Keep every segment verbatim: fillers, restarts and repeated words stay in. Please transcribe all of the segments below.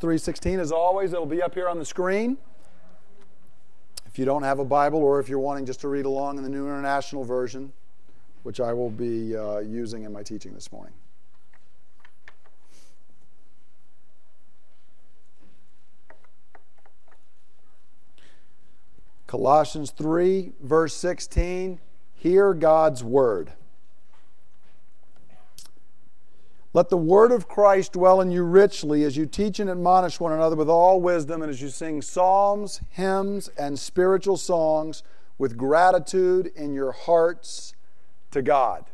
three sixteen, as always, it'll be up here on the screen. If you don't have a Bible, or if you're wanting just to read along in the New International Version, which I will be uh, using in my teaching this morning. Colossians three, verse sixteen, hear God's word. Let the word of Christ dwell in you richly as you teach and admonish one another with all wisdom, and as you sing psalms, hymns, and spiritual songs with gratitude in your hearts to God.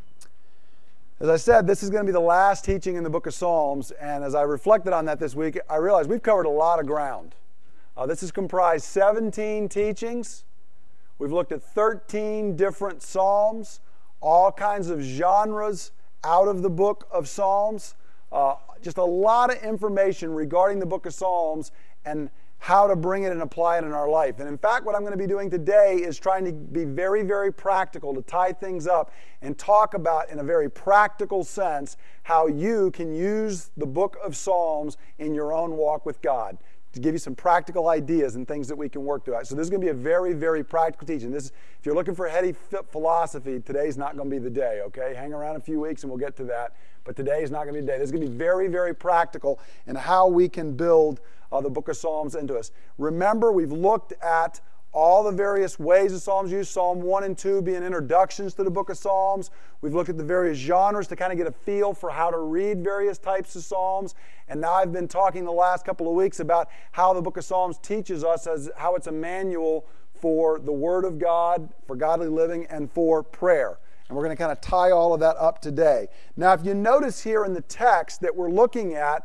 As I said, this is going to be the last teaching in the book of Psalms, and as I reflected on that this week, I realized we've covered a lot of ground. Uh, this has comprised seventeen teachings. We've looked at thirteen different psalms, all kinds of genres out of the book of Psalms. Uh, just a lot of information regarding the book of Psalms and how to bring it and apply it in our life. And in fact, what I'm going to be doing today is trying to be very, very practical, to tie things up and talk about in a very practical sense how you can use the book of Psalms in your own walk with God, to give you some practical ideas and things that we can work through. So this is going to be a very, very practical teaching. This, if you're looking for heady philosophy, today's not going to be the day, okay? Hang around a few weeks and we'll get to that. But today is not going to be the day. This is going to be very, very practical in how we can build uh, the book of Psalms into us. Remember, we've looked at all the various ways the Psalms used, Psalm one and two being introductions to the book of Psalms. We've looked at the various genres to kind of get a feel for how to read various types of Psalms. And now I've been talking the last couple of weeks about how the book of Psalms teaches us as how it's a manual for the Word of God, for godly living, and for prayer. And we're going to kind of tie all of that up today. Now, if you notice here in the text that we're looking at,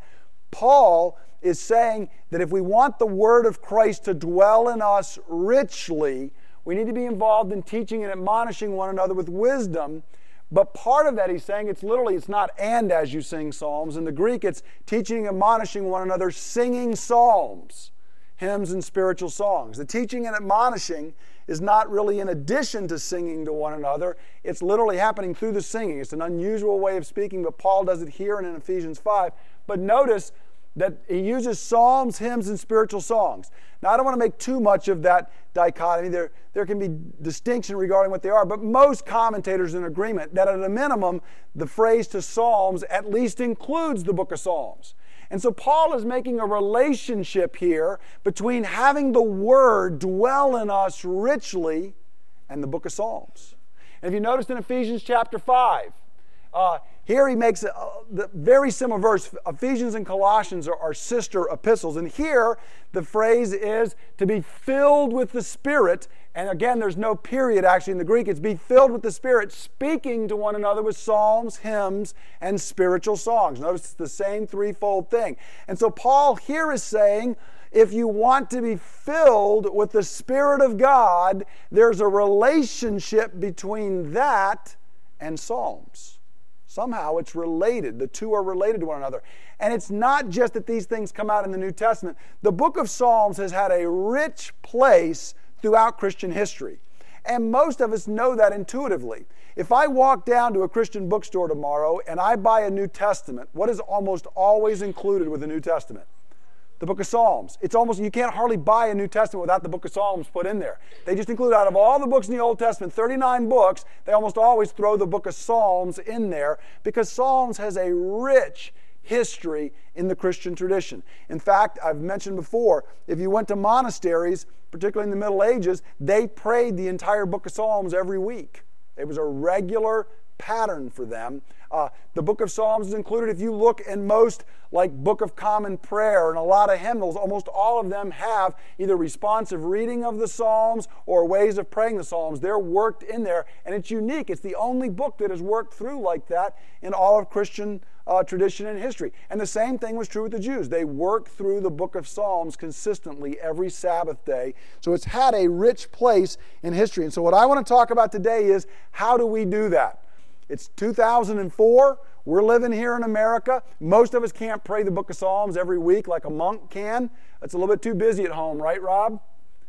Paul is saying that if we want the word of Christ to dwell in us richly, we need to be involved in teaching and admonishing one another with wisdom. But part of that, he's saying, it's literally, it's not and as you sing psalms. In the Greek, it's teaching and admonishing one another, singing psalms, hymns, and spiritual songs. The teaching and admonishing is not really in addition to singing to one another. It's literally happening through the singing. It's an unusual way of speaking, but Paul does it here and in Ephesians five. But notice that he uses psalms, hymns, and spiritual songs. Now, I don't want to make too much of that dichotomy. There, there can be distinction regarding what they are, but most commentators are in agreement that at a minimum, the phrase to psalms at least includes the book of Psalms. And so Paul is making a relationship here between having the word dwell in us richly and the book of Psalms. And if you noticed in Ephesians chapter five, uh, here he makes a, a very similar verse. Ephesians and Colossians are, are sister epistles. And here the phrase is to be filled with the Spirit. And again, there's no period actually in the Greek. It's be filled with the Spirit, speaking to one another with psalms, hymns, and spiritual songs. Notice it's the same threefold thing. And so Paul here is saying, if you want to be filled with the Spirit of God, there's a relationship between that and psalms. Somehow it's related. The two are related to one another. And it's not just that these things come out in the New Testament. The book of Psalms has had a rich place throughout Christian history. And most of us know that intuitively. If I walk down to a Christian bookstore tomorrow and I buy a New Testament, what is almost always included with the New Testament? The book of Psalms. It's almost, you can't hardly buy a New Testament without the book of Psalms put in there. They just include, out of all the books in the Old Testament, thirty-nine books, they almost always throw the book of Psalms in there because Psalms has a rich history in the Christian tradition. In fact, I've mentioned before, if you went to monasteries, particularly in the Middle Ages, they prayed the entire book of Psalms every week. It was a regular pattern for them. Uh, the book of Psalms is included. If you look in most like Book of Common Prayer and a lot of hymnals, almost all of them have either responsive reading of the Psalms or ways of praying the Psalms. They're worked in there, and it's unique. It's the only book that is worked through like that in all of Christian uh, tradition and history. And the same thing was true with the Jews. They worked through the book of Psalms consistently every Sabbath day. So it's had a rich place in history. And so what I want to talk about today is, how do we do that? It's two thousand four. We're living here in America. Most of us can't pray the book of Psalms every week like a monk can. It's a little bit too busy at home, right, Rob?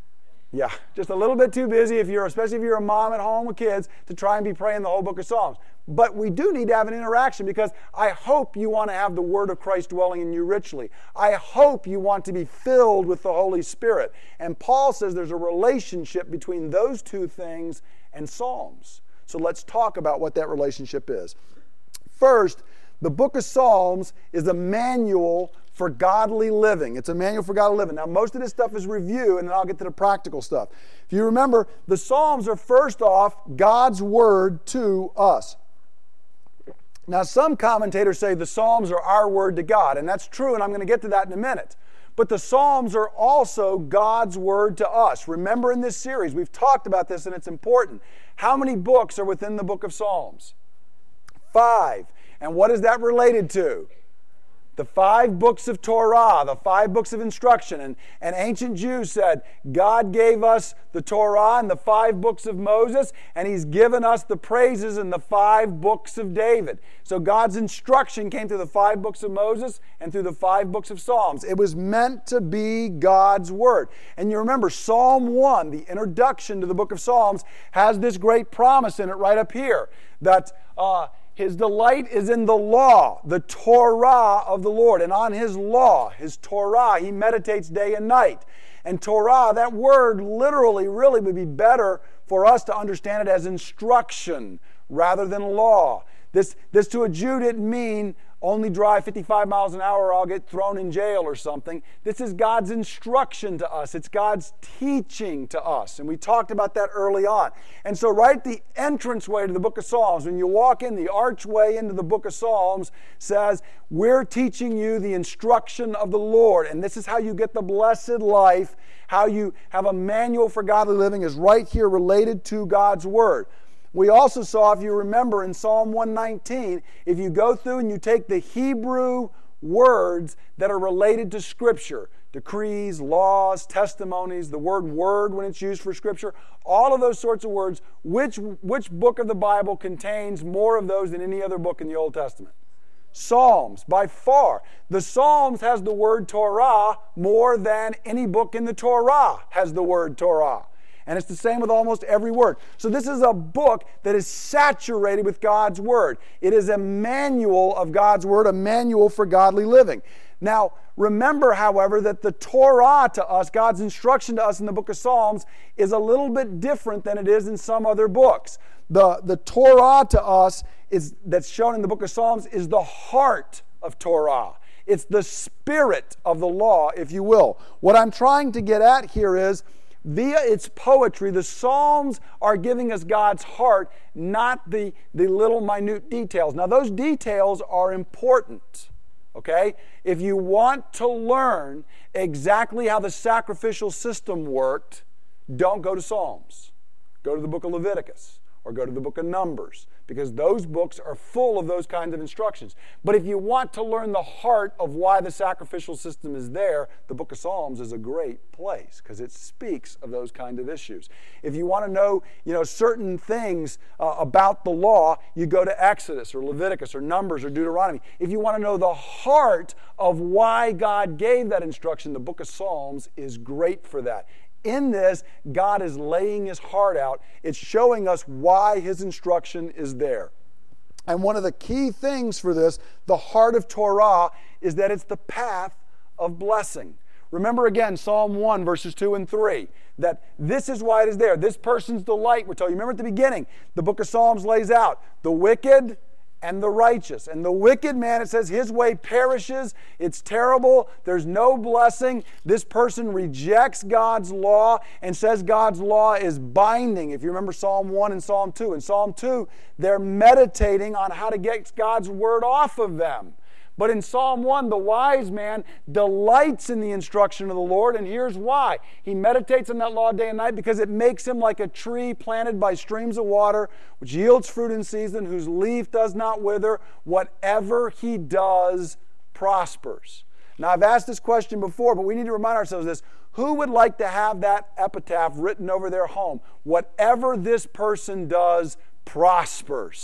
Yeah, just a little bit too busy, if you're, especially if you're a mom at home with kids, to try and be praying the whole book of Psalms. But we do need to have an interaction, because I hope you want to have the word of Christ dwelling in you richly. I hope you want to be filled with the Holy Spirit. And Paul says there's a relationship between those two things and Psalms. So let's talk about what that relationship is. First, the book of Psalms is a manual for godly living. It's a manual for godly living. Now, most of this stuff is review, and then I'll get to the practical stuff. If you remember, the Psalms are first off God's word to us. Now, some commentators say the Psalms are our word to God, and that's true, and I'm going to get to that in a minute. But the Psalms are also God's word to us. Remember, in this series, we've talked about this, and it's important. How many books are within the book of Psalms? Five. And what is that related to? The five books of Torah, the five books of instruction. And, and ancient Jews said, God gave us the Torah and the five books of Moses, and He's given us the praises in the five books of David. So God's instruction came through the five books of Moses and through the five books of Psalms. It was meant to be God's word. And you remember, Psalm one, the introduction to the book of Psalms, has this great promise in it right up here, that uh, His delight is in the law, the Torah of the Lord. And on His law, His Torah, He meditates day and night. And Torah, that word literally really would be better for us to understand it as instruction rather than law. This, this to a Jew didn't mean only drive fifty-five miles an hour or I'll get thrown in jail or something. This is God's instruction to us. It's God's teaching to us. And we talked about that early on. And so right at the entranceway to the book of Psalms, when you walk in, the archway into the book of Psalms says, we're teaching you the instruction of the Lord. And this is how you get the blessed life. How you have a manual for godly living is right here related to God's word. We also saw, if you remember, in Psalm one nineteen, if you go through and you take the Hebrew words that are related to Scripture, decrees, laws, testimonies, the word word when it's used for Scripture, all of those sorts of words, which, which book of the Bible contains more of those than any other book in the Old Testament? Psalms, by far. The Psalms has the word Torah more than any book in the Torah has the word Torah. And it's the same with almost every word. So this is a book that is saturated with God's word. It is a manual of God's word, a manual for godly living. Now, remember, however, that the Torah to us, God's instruction to us in the book of Psalms, is a little bit different than it is in some other books. The, the Torah to us is that's shown in the book of Psalms is the heart of Torah. It's the spirit of the law, if you will. What I'm trying to get at here is, via its poetry, the Psalms are giving us God's heart, not the, the little minute details. Now, those details are important, okay? If you want to learn exactly how the sacrificial system worked, don't go to Psalms. Go to the book of Leviticus or go to the book of Numbers, because those books are full of those kinds of instructions. But if you want to learn the heart of why the sacrificial system is there, the book of Psalms is a great place because it speaks of those kind of issues. If you want to know, you know, certain things uh, about the law, you go to Exodus or Leviticus or Numbers or Deuteronomy. If you want to know the heart of why God gave that instruction, the book of Psalms is great for that. In this, God is laying His heart out. It's showing us why His instruction is there. And one of the key things for this, the heart of Torah, is that it's the path of blessing. Remember again, Psalm one, verses two and three, that this is why it is there. This person's delight, we're told. You remember at the beginning, the book of Psalms lays out the wicked and the righteous. And the wicked man, it says, his way perishes. It's terrible. There's no blessing. This person rejects God's law and says God's law is binding. If you remember Psalm one and Psalm two. In Psalm two, they're meditating on how to get God's word off of them. But in Psalm one, the wise man delights in the instruction of the Lord, and here's why. He meditates on that law day and night because it makes him like a tree planted by streams of water, which yields fruit in season, whose leaf does not wither. Whatever he does prospers. Now, I've asked this question before, but we need to remind ourselves of this. Who would like to have that epitaph written over their home? Whatever this person does prospers.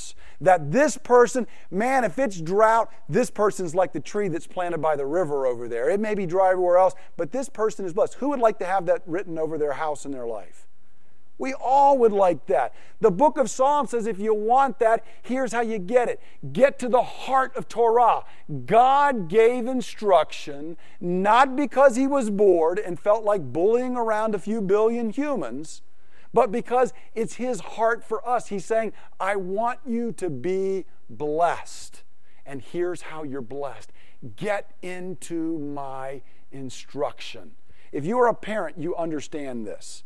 That this person, man, if it's drought, this person's like the tree that's planted by the river over there. It may be dry everywhere else, but this person is blessed. Who would like to have that written over their house in their life? We all would like that. The book of Psalms says if you want that, here's how you get it. Get to the heart of Torah. God gave instruction, not because he was bored and felt like bullying around a few billion humans, but because it's his heart for us. He's saying, I want you to be blessed. And here's how you're blessed. Get into my instruction. If you are a parent, you understand this.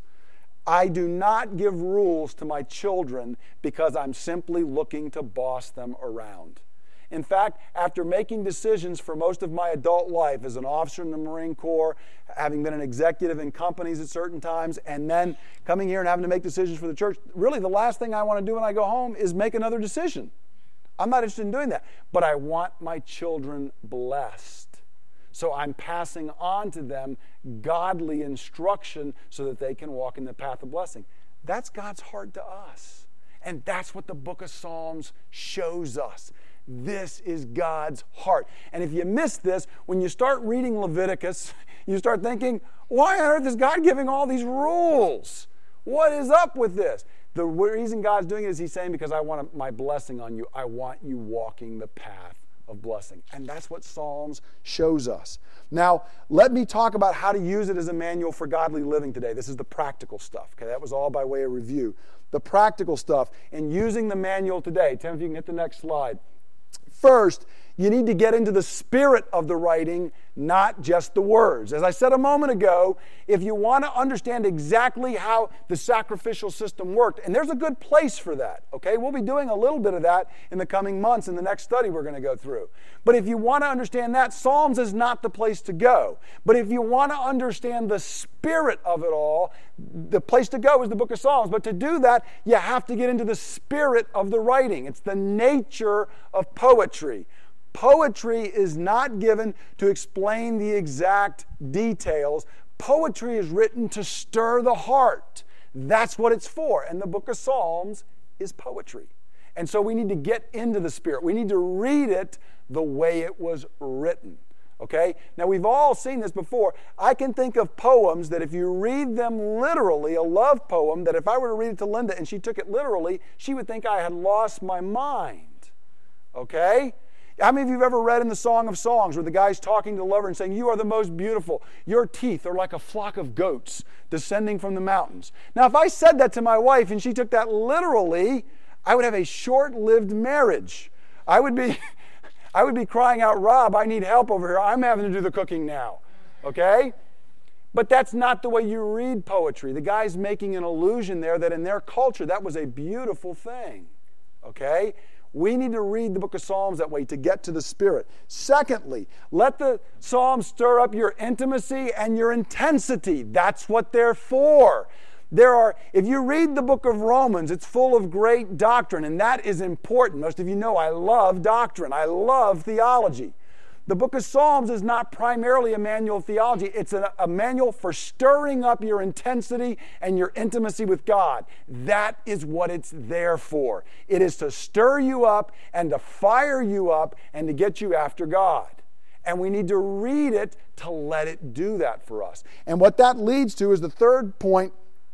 I do not give rules to my children because I'm simply looking to boss them around. In fact, after making decisions for most of my adult life as an officer in the Marine Corps, having been an executive in companies at certain times, and then coming here and having to make decisions for the church, really the last thing I want to do when I go home is make another decision. I'm not interested in doing that. But I want my children blessed. So I'm passing on to them godly instruction so that they can walk in the path of blessing. That's God's heart to us. And that's what the book of Psalms shows us. This is God's heart. And if you miss this, when you start reading Leviticus, you start thinking, why on earth is God giving all these rules? What is up with this? The reason God's doing it is he's saying, because I want my blessing on you. I want you walking the path of blessing. And that's what Psalms shows us. Now, let me talk about how to use it as a manual for godly living today. This is the practical stuff. Okay, that was all by way of review. The practical stuff and using the manual today. Tim, if you can hit the next slide. First, you need to get into the spirit of the writing, not just the words. As I said a moment ago, if you want to understand exactly how the sacrificial system worked, and there's a good place for that, okay? We'll be doing a little bit of that in the coming months in the next study we're going to go through. But if you want to understand that, Psalms is not the place to go. But if you want to understand the spirit of it all, the place to go is the book of Psalms. But to do that, you have to get into the spirit of the writing. It's the nature of poetry. Poetry is not given to explain the exact details. Poetry is written to stir the heart. That's what it's for. And the book of Psalms is poetry. And so we need to get into the spirit. We need to read it the way it was written. Okay? Now we've all seen this before. I can think of poems that if you read them literally, a love poem, that if I were to read it to Linda and she took it literally, she would think I had lost my mind. Okay? How many of you have ever read in the Song of Songs where the guy's talking to the lover and saying, you are the most beautiful. Your teeth are like a flock of goats descending from the mountains. Now, if I said that to my wife and she took that literally, I would have a short-lived marriage. I would be, I would be crying out, Rob, I need help over here. I'm having to do the cooking now. Okay? But that's not the way you read poetry. The guy's making an allusion there that in their culture, that was a beautiful thing. Okay? We need to read the book of Psalms that way to get to the Spirit. Secondly, let the Psalms stir up your intimacy and your intensity. That's what they're for. There are, if you read the book of Romans, it's full of great doctrine, and that is important. Most of you know I love doctrine. I love theology. The book of Psalms is not primarily a manual of theology. It's a, a manual for stirring up your intensity and your intimacy with God. That is what it's there for. It is to stir you up and to fire you up and to get you after God. And we need to read it to let it do that for us. And what that leads to is the third point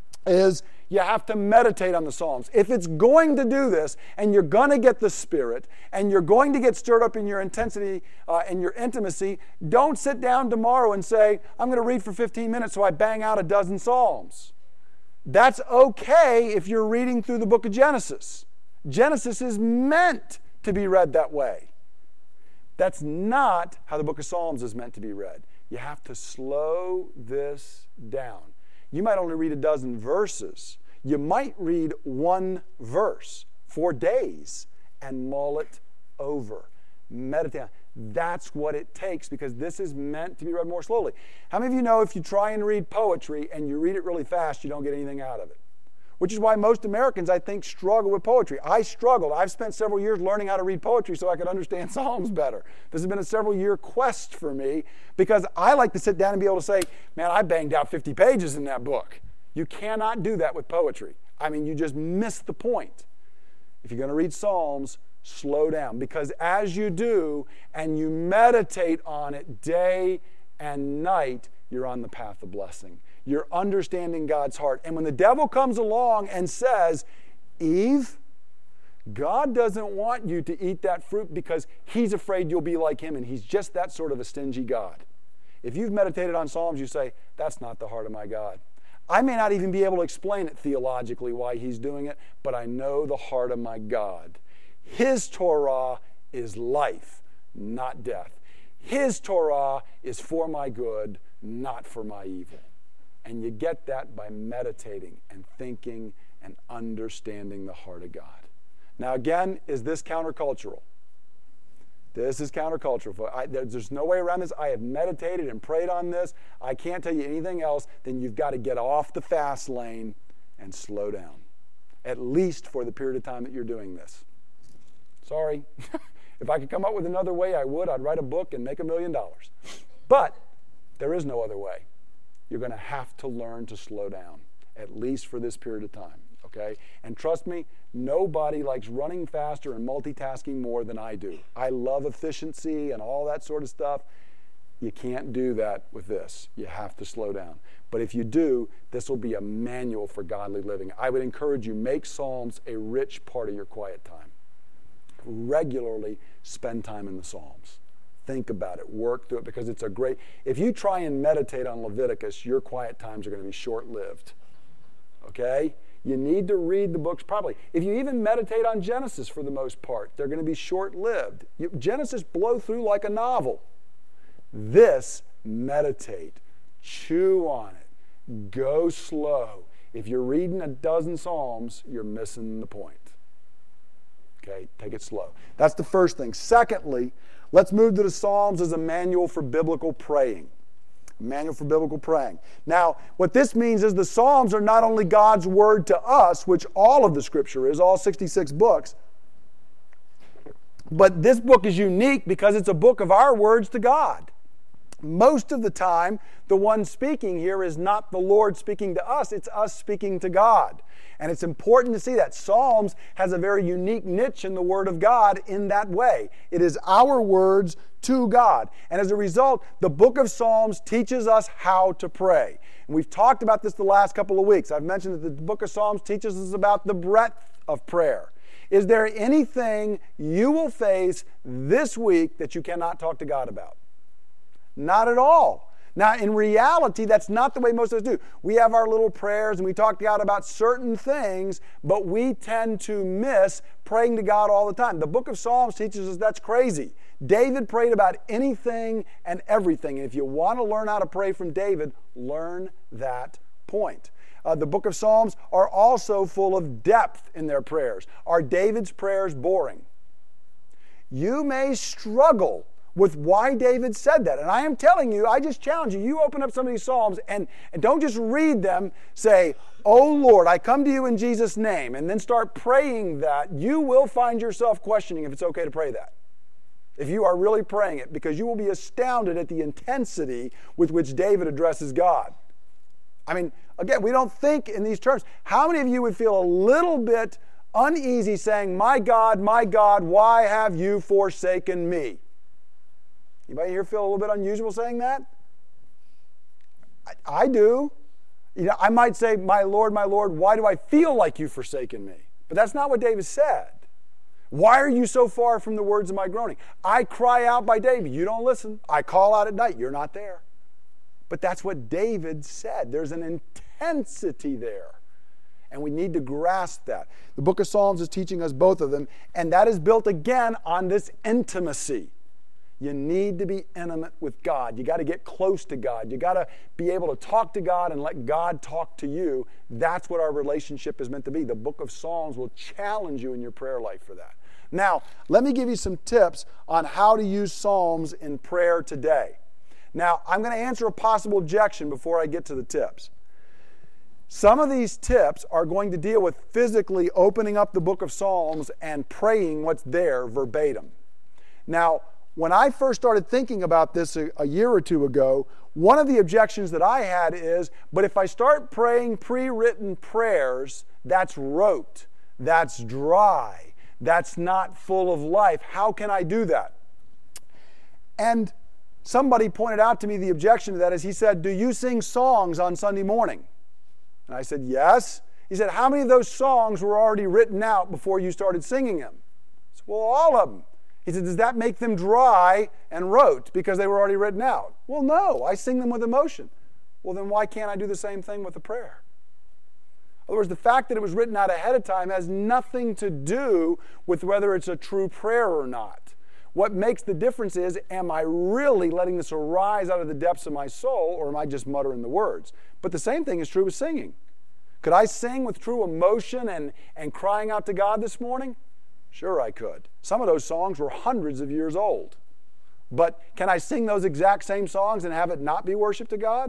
is you have to meditate on the Psalms. If it's going to do this, and you're going to get the Spirit, and you're going to get stirred up in your intensity uh, and your intimacy, don't sit down tomorrow and say, I'm going to read for fifteen minutes so I bang out a dozen Psalms. That's okay if you're reading through the book of Genesis. Genesis is meant to be read that way. That's not how the book of Psalms is meant to be read. You have to slow this down. You might only read a dozen verses. You might read one verse for days and mull it over. Meditate. That's what it takes because this is meant to be read more slowly. How many of you know if you try and read poetry and you read it really fast, you don't get anything out of it? Which is why most Americans, I think, struggle with poetry. I struggled. I've spent several years learning how to read poetry so I could understand Psalms better. This has been a several-year quest for me because I like to sit down and be able to say, man, I banged out fifty pages in that book. You cannot do that with poetry. I mean, you just miss the point. If you're going to read Psalms, slow down. Because as you do and you meditate on it day and night, you're on the path of blessing. You're understanding God's heart. And when the devil comes along and says, Eve, God doesn't want you to eat that fruit because he's afraid you'll be like him, and he's just that sort of a stingy God. If you've meditated on Psalms, you say, that's not the heart of my God. I may not even be able to explain it theologically why he's doing it, but I know the heart of my God. His Torah is life, not death. His Torah is for my good, not for my evil. And you get that by meditating and thinking and understanding the heart of God. Now again, is this countercultural? This is countercultural. I, there's no way around this. I have meditated and prayed on this. I can't tell you anything else than you've got to get off the fast lane and slow down, at least for the period of time that you're doing this. Sorry. If I could come up with another way, I would. I'd write a book and make a million dollars. But there is no other way. You're going to have to learn to slow down, at least for this period of time. Okay? And trust me, nobody likes running faster and multitasking more than I do. I love efficiency and all that sort of stuff. You can't do that with this. You have to slow down. But if you do, this will be a manual for godly living. I would encourage you, make Psalms a rich part of your quiet time. Regularly spend time in the Psalms. Think about it. Work through it, because it's a great... If you try and meditate on Leviticus, your quiet times are going to be short-lived. Okay? You need to read the books properly. If you even meditate on Genesis for the most part, they're going to be short-lived. You, Genesis blow through like a novel. This, meditate. Chew on it. Go slow. If you're reading a dozen Psalms, you're missing the point. Okay? Take it slow. That's the first thing. Secondly, let's move to the Psalms as a manual for biblical praying. Manual for biblical praying. Now, what this means is the Psalms are not only God's word to us, which all of the Scripture is, all sixty-six books, but this book is unique because it's a book of our words to God. Most of the time, the one speaking here is not the Lord speaking to us, it's us speaking to God. And it's important to see that Psalms has a very unique niche in the Word of God in that way. It is our words to God. And as a result, the book of Psalms teaches us how to pray. And we've talked about this the last couple of weeks. I've mentioned that the book of Psalms teaches us about the breadth of prayer. Is there anything you will face this week that you cannot talk to God about? Not at all. Now, in reality, that's not the way most of us do. We have our little prayers and we talk to God about certain things, but we tend to miss praying to God all the time. The book of Psalms teaches us that's crazy. David prayed about anything and everything. And if you want to learn how to pray from David, learn that point. Uh, the book of Psalms are also full of depth in their prayers. Are David's prayers boring? You may struggle with why David said that. And I am telling you, I just challenge you, you open up some of these Psalms and, and don't just read them, say, oh Lord, I come to you in Jesus' name, and then start praying that. You will find yourself questioning if it's okay to pray that, if you are really praying it, because you will be astounded at the intensity with which David addresses God. I mean, again, we don't think in these terms. How many of you would feel a little bit uneasy saying, my God, my God, why have you forsaken me? Anybody here feel a little bit unusual saying that? I, I do. You know, I might say, my Lord, my Lord, why do I feel like you've forsaken me? But that's not what David said. Why are you so far from the words of my groaning? I cry out by day, but you don't listen. I call out at night, you're not there. But that's what David said. There's an intensity there. And we need to grasp that. The book of Psalms is teaching us both of them, and that is built again on this intimacy. You need to be intimate with God. You got to get close to God. You got to be able to talk to God and let God talk to you. That's what our relationship is meant to be. The book of Psalms will challenge you in your prayer life for that. Now, let me give you some tips on how to use Psalms in prayer today. Now, I'm going to answer a possible objection before I get to the tips. Some of these tips are going to deal with physically opening up the book of Psalms and praying what's there verbatim. Now, when I first started thinking about this a, a year or two ago, one of the objections that I had is, but if I start praying pre-written prayers, that's rote, that's dry, That's not full of life. How can I do that? And somebody pointed out to me the objection to that is he said, do you sing songs on Sunday morning? And I said, yes. He said, how many of those songs were already written out before you started singing them? I said, well, all of them. He said, does that make them dry and rote because they were already written out? Well, no, I sing them with emotion. Well, then why can't I do the same thing with the prayer? In other words, the fact that it was written out ahead of time has nothing to do with whether it's a true prayer or not. What makes the difference is, am I really letting this arise out of the depths of my soul, or am I just muttering the words? But the same thing is true with singing. Could I sing with true emotion and, and crying out to God this morning? Sure I could. Some of those songs were hundreds of years old. But can I sing those exact same songs and have it not be worship to God?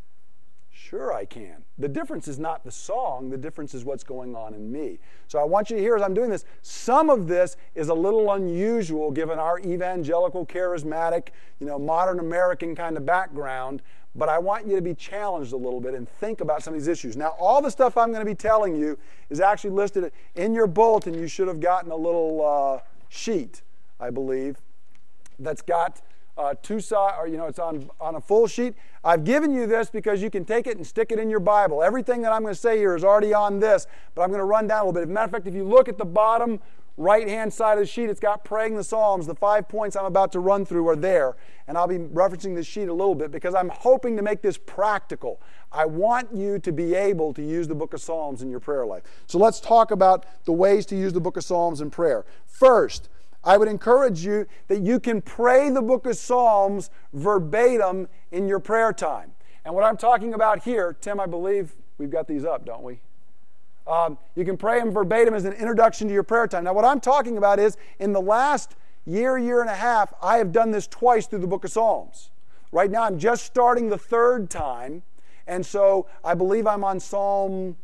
Sure I can. The difference is not the song, the difference is what's going on in me. So I want you to hear as I'm doing this, some of this is a little unusual given our evangelical, charismatic, you know, modern American kind of background, but I want you to be challenged a little bit and think about some of these issues. Now, all the stuff I'm going to be telling you is actually listed in your bulletin. You should have gotten a little uh, sheet, I believe, that's got Uh, two sides, or you know, it's on, on a full sheet. I've given you this because you can take it and stick it in your Bible. Everything that I'm going to say here is already on this, but I'm going to run down a little bit. As a matter of fact, if you look at the bottom right-hand side of the sheet, it's got praying the Psalms. The five points I'm about to run through are there, and I'll be referencing this sheet a little bit because I'm hoping to make this practical. I want you to be able to use the book of Psalms in your prayer life. So let's talk about the ways to use the book of Psalms in prayer. First, I would encourage you that you can pray the book of Psalms verbatim in your prayer time. And what I'm talking about here, Tim, I believe we've got these up, don't we? Um, you can pray them verbatim as an introduction to your prayer time. Now, what I'm talking about is in the last year, year and a half, I have done this twice through the book of Psalms. Right now, I'm just starting the third time, and so I believe I'm on Psalm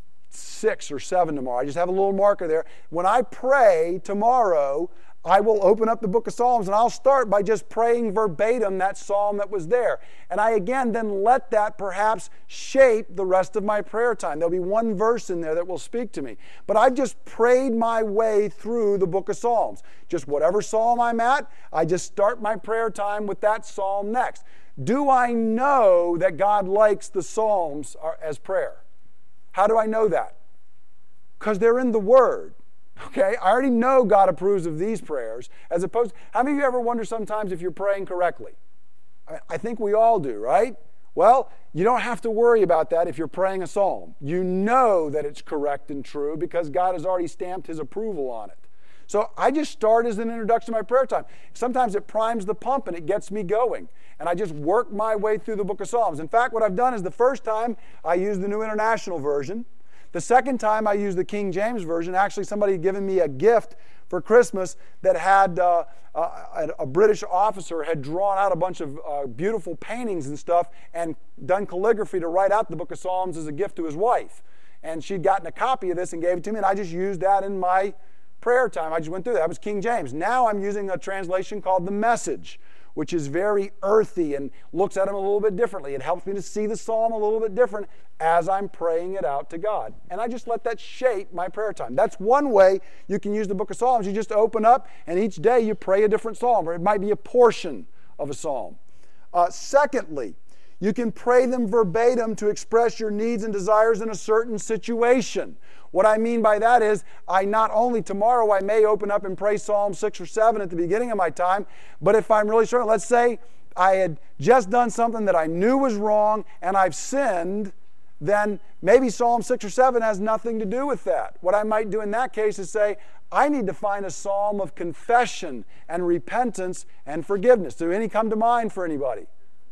six or seven tomorrow. I just have a little marker there. When I pray tomorrow, I will open up the book of Psalms and I'll start by just praying verbatim that psalm that was there. And I again then let that perhaps shape the rest of my prayer time. There'll be one verse in there that will speak to me. But I've just prayed my way through the book of Psalms. Just whatever psalm I'm at, I just start my prayer time with that psalm next. Do I know that God likes the Psalms as prayer? How do I know that? Because they're in the Word. Okay, I already know God approves of these prayers, as opposed, how many of you ever wonder sometimes if you're praying correctly? I, I think we all do, right? Well, you don't have to worry about that if you're praying a psalm. You know that it's correct and true because God has already stamped His approval on it. So I just start as an introduction to my prayer time. Sometimes it primes the pump and it gets me going. And I just work my way through the book of Psalms. In fact, what I've done is the first time I used the New International Version. The second time I used the King James Version. Actually, somebody had given me a gift for Christmas that had uh, a, a British officer had drawn out a bunch of uh, beautiful paintings and stuff and done calligraphy to write out the book of Psalms as a gift to his wife. And she'd gotten a copy of this and gave it to me, and I just used that in my prayer time. I just went through that. That was King James. Now I'm using a translation called The Message, which is very earthy and looks at them a little bit differently. It helps me to see the psalm a little bit different as I'm praying it out to God. And I just let that shape my prayer time. That's one way you can use the book of Psalms. You just open up and each day you pray a different psalm, or it might be a portion of a psalm. Uh, secondly, you can pray them verbatim to express your needs and desires in a certain situation. What I mean by that is, I not only tomorrow I may open up and pray Psalm six or seven at the beginning of my time, but if I'm really sure, let's say I had just done something that I knew was wrong and I've sinned, then maybe Psalm six or seven has nothing to do with that. What I might do in that case is say, I need to find a psalm of confession and repentance and forgiveness. Do any come to mind for anybody?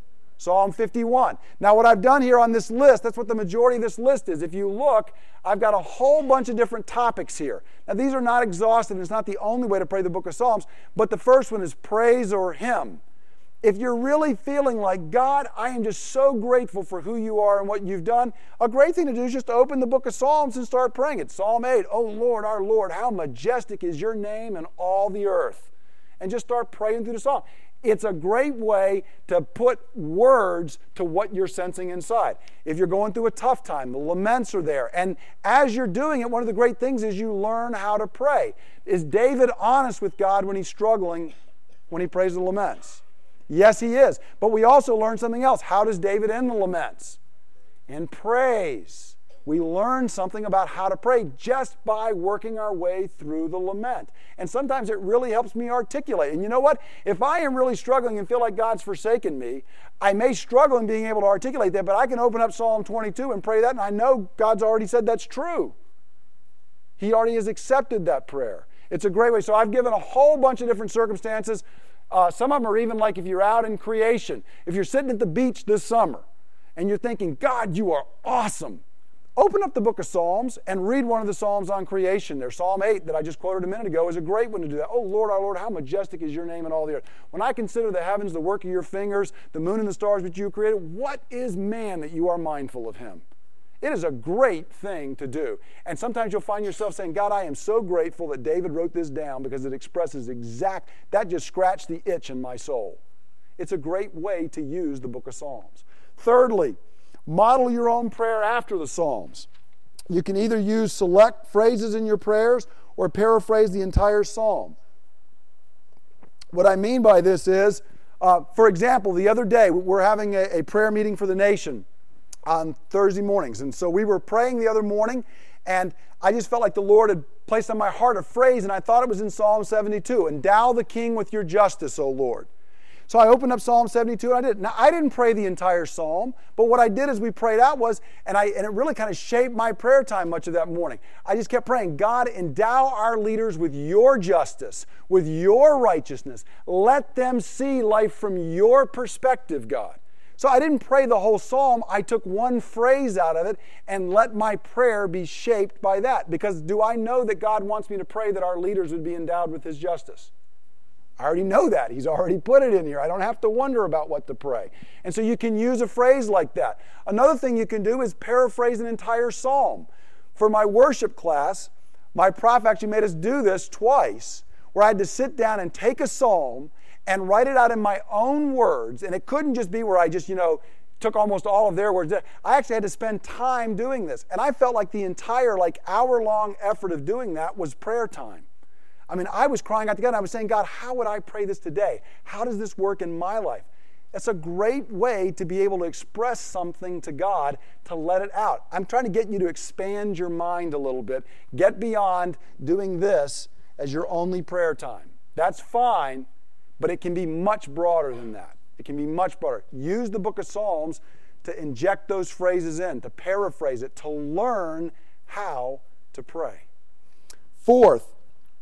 Psalm fifty-one. Now what I've done here on this list, that's what the majority of this list is. If you look, I've got a whole bunch of different topics here. Now these are not exhaustive, and it's not the only way to pray the book of Psalms, but the first one is praise or hymn. If you're really feeling like, God, I am just so grateful for who you are and what you've done, a great thing to do is just to open the book of Psalms and start praying it. Psalm eight, oh Lord, our Lord, how majestic is your name in all the earth. And just start praying through the psalm. It's a great way to put words to what you're sensing inside. If you're going through a tough time, the laments are there. And as you're doing it, one of the great things is you learn how to pray. Is David honest with God when he's struggling, when he prays the laments? Yes, he is. But we also learn something else. How does David end the laments? In praise. We learn something about how to pray just by working our way through the lament. And sometimes it really helps me articulate. And you know what? If I am really struggling and feel like God's forsaken me, I may struggle in being able to articulate that, but I can open up Psalm twenty-two and pray that, and I know God's already said that's true. He already has accepted that prayer. It's a great way. So I've given a whole bunch of different circumstances. Uh, some of them are even like if you're out in creation. If you're sitting at the beach this summer and you're thinking, God, you are awesome. Open up the book of Psalms and read one of the Psalms on creation there. Psalm eight that I just quoted a minute ago is a great one to do that. Oh, Lord, our Lord, how majestic is your name in all the earth. When I consider the heavens, the work of your fingers, the moon and the stars which you created, what is man that you are mindful of him? It is a great thing to do. And sometimes you'll find yourself saying, God, I am so grateful that David wrote this down because it expresses exact, that just scratched the itch in my soul. It's a great way to use the book of Psalms. Thirdly, model your own prayer after the Psalms. You can either use select phrases in your prayers or paraphrase the entire psalm. What I mean by this is, uh, for example, the other day we're having a, a prayer meeting for the nation on Thursday mornings. And so we were praying the other morning, and I just felt like the Lord had placed on my heart a phrase, and I thought it was in Psalm seventy-two. Endow the king with your justice, O Lord. So I opened up Psalm seventy-two and I did. Now, I didn't pray the entire psalm, but what I did as we prayed out was, and, I, and it really kind of shaped my prayer time much of that morning. I just kept praying, God, endow our leaders with your justice, with your righteousness. Let them see life from your perspective, God. So I didn't pray the whole psalm. I took one phrase out of it and let my prayer be shaped by that. Because do I know that God wants me to pray that our leaders would be endowed with his justice? I already know that. He's already put it in here. I don't have to wonder about what to pray. And so you can use a phrase like that. Another thing you can do is paraphrase an entire psalm. For my worship class, my prof actually made us do this twice, where I had to sit down and take a psalm and write it out in my own words. And it couldn't just be where I just, you know, took almost all of their words. I actually had to spend time doing this. And I felt like the entire like hour-long effort of doing that was prayer time. I mean, I was crying out to God, and I was saying, God, how would I pray this today? How does this work in my life? It's a great way to be able to express something to God, to let it out. I'm trying to get you to expand your mind a little bit. Get beyond doing this as your only prayer time. That's fine, but it can be much broader than that. It can be much broader. Use the book of Psalms to inject those phrases in, to paraphrase it, to learn how to pray. Fourth,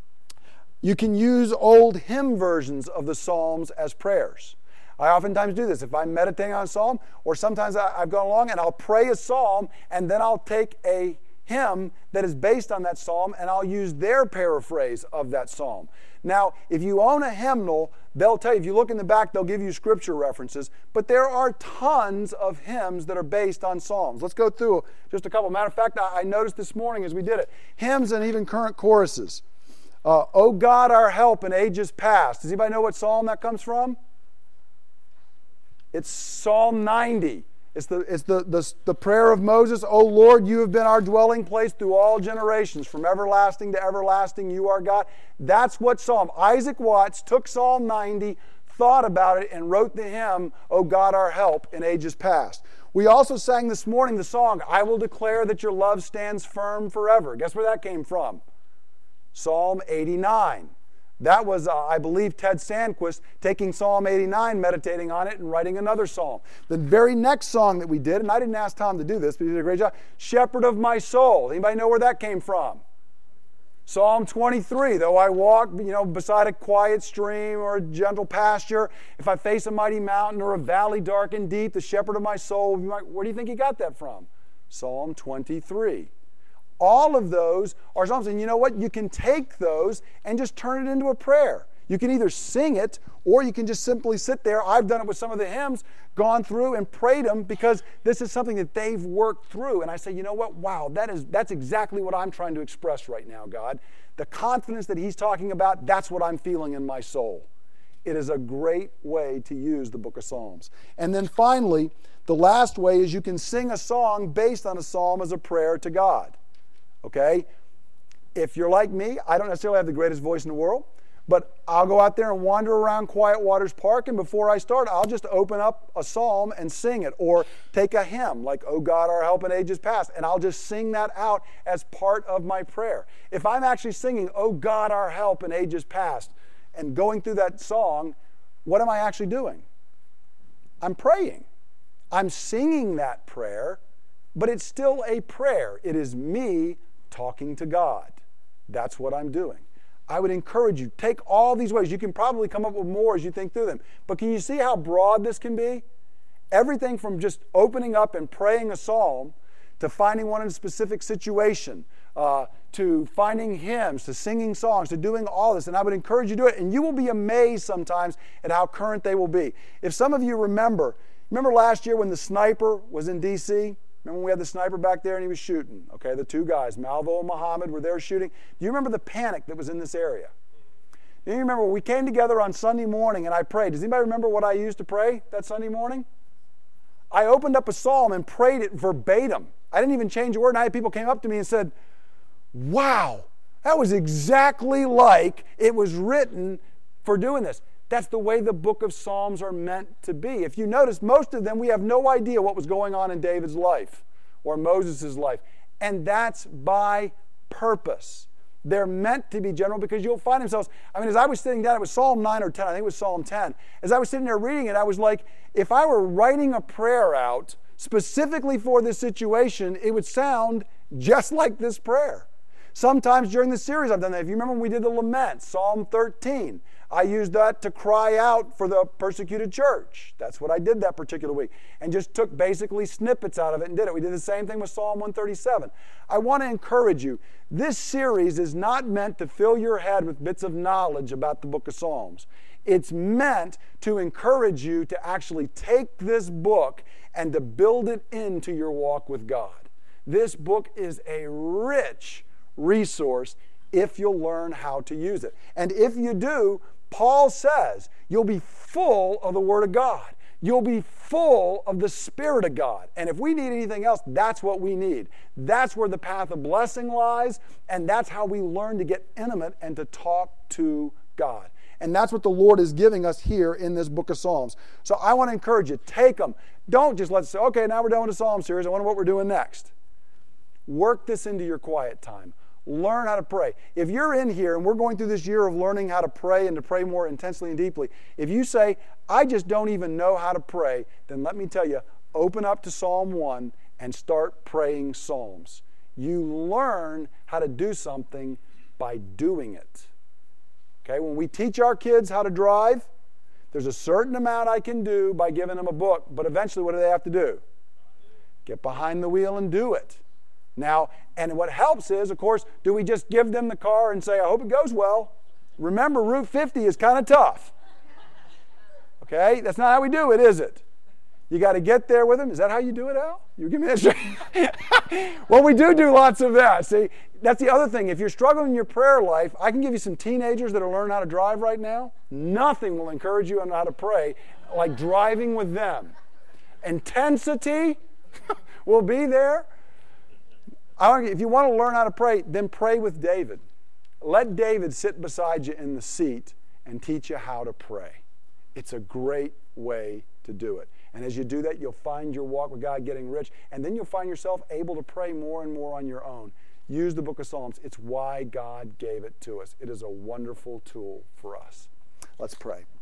you can use old hymn versions of the Psalms as prayers. I oftentimes do this. If I'm meditating on a psalm, or sometimes I've gone along and I'll pray a psalm, and then I'll take a hymn that is based on that psalm, and I'll use their paraphrase of that psalm. Now, if you own a hymnal, they'll tell you, if you look in the back, they'll give you scripture references, but there are tons of hymns that are based on psalms. Let's go through just a couple. Matter of fact, I noticed this morning as we did it, hymns and even current choruses. Uh, O God, our help in ages past. Does anybody know what psalm that comes from? It's Psalm ninety. It's the, it's the, the, the prayer of Moses. O Lord, you have been our dwelling place through all generations. From everlasting to everlasting, you are God. That's what psalm. Isaac Watts took Psalm ninety, thought about it, and wrote the hymn, O God, our help in ages past. We also sang this morning the song, I will declare that your love stands firm forever. Guess where that came from? Psalm eighty-nine. That was, uh, I believe, Ted Sandquist taking Psalm eighty-nine, meditating on it, and writing another psalm. The very next song that we did, and I didn't ask Tom to do this, but he did a great job, Shepherd of my soul. Anybody know where that came from? Psalm twenty-three, though I walk, you know, beside a quiet stream or a gentle pasture, if I face a mighty mountain or a valley dark and deep, the shepherd of my soul, where do you think he got that from? Psalm twenty-three. All of those are psalms, and you know what? You can take those and just turn it into a prayer. You can either sing it, or you can just simply sit there. I've done it with some of the hymns, gone through and prayed them, because this is something that they've worked through. And I say, you know what? Wow, that is that's exactly what I'm trying to express right now, God. The confidence that he's talking about, that's what I'm feeling in my soul. It is a great way to use the book of Psalms. And then finally, the last way is you can sing a song based on a psalm as a prayer to God. Okay? If you're like me, I don't necessarily have the greatest voice in the world, but I'll go out there and wander around Quiet Waters Park, and before I start, I'll just open up a psalm and sing it, or take a hymn like, "O God, our help in ages past," and I'll just sing that out as part of my prayer. If I'm actually singing, "O God, our help in ages past," and going through that song, what am I actually doing? I'm praying. I'm singing that prayer, but it's still a prayer. It is me talking to God. That's what I'm doing. I would encourage you, take all these ways. You can probably come up with more as you think through them. But can you see how broad this can be? Everything from just opening up and praying a psalm, to finding one in a specific situation, uh, to finding hymns, to singing songs, to doing all this. And I would encourage you to do it. And you will be amazed sometimes at how current they will be. If some of you remember, remember last year when the sniper was in D C? Remember when we had the sniper back there and he was shooting? Okay, the two guys, Malvo and Muhammad, were there shooting. Do you remember the panic that was in this area? Do you remember we came together on Sunday morning and I prayed? Does anybody remember what I used to pray that Sunday morning? I opened up a psalm and prayed it verbatim. I didn't even change a word, and I had people came up to me and said, "Wow, that was exactly like it was written for doing this." That's the way the book of Psalms are meant to be. If you notice, most of them, we have no idea what was going on in David's life or Moses' life. And that's by purpose. They're meant to be general because you'll find themselves, I mean, as I was sitting down, it was Psalm nine or ten, I think it was Psalm ten. As I was sitting there reading it, I was like, if I were writing a prayer out specifically for this situation, it would sound just like this prayer. Sometimes during the series I've done that. If you remember when we did the lament, Psalm thirteen, I used that to cry out for the persecuted church. That's what I did that particular week. And just took basically snippets out of it and did it. We did the same thing with Psalm one thirty-seven. I want to encourage you, this series is not meant to fill your head with bits of knowledge about the book of Psalms. It's meant to encourage you to actually take this book and to build it into your walk with God. This book is a rich resource if you'll learn how to use it. And if you do, Paul says you'll be full of the Word of God. You'll be full of the Spirit of God. And if we need anything else, that's what we need. That's where the path of blessing lies, and that's how we learn to get intimate and to talk to God. And that's what the Lord is giving us here in this book of Psalms. So I want to encourage you, take them. Don't just let us say, okay, now we're done with the Psalm series. I wonder what we're doing next. Work this into your quiet time. Learn how to pray. If you're in here and we're going through this year of learning how to pray and to pray more intensely and deeply, if you say, I just don't even know how to pray, then let me tell you, open up to Psalm one and start praying Psalms. You learn how to do something by doing it. Okay, when we teach our kids how to drive, there's a certain amount I can do by giving them a book, but eventually what do they have to do? Get behind the wheel and do it. Now, and what helps is, of course, do we just give them the car and say, I hope it goes well? Remember, Route fifty is kind of tough. Okay? That's not how we do it, is it? You got to get there with them. Is that how you do it, Al? You give me that straight? Well, we do do lots of that. See, that's the other thing. If you're struggling in your prayer life, I can give you some teenagers that are learning how to drive right now. Nothing will encourage you on how to pray like driving with them. Intensity will be there. I, if you want to learn how to pray, then pray with David. Let David sit beside you in the seat and teach you how to pray. It's a great way to do it. And as you do that, you'll find your walk with God getting rich, and then you'll find yourself able to pray more and more on your own. Use the book of Psalms. It's why God gave it to us. It is a wonderful tool for us. Let's pray.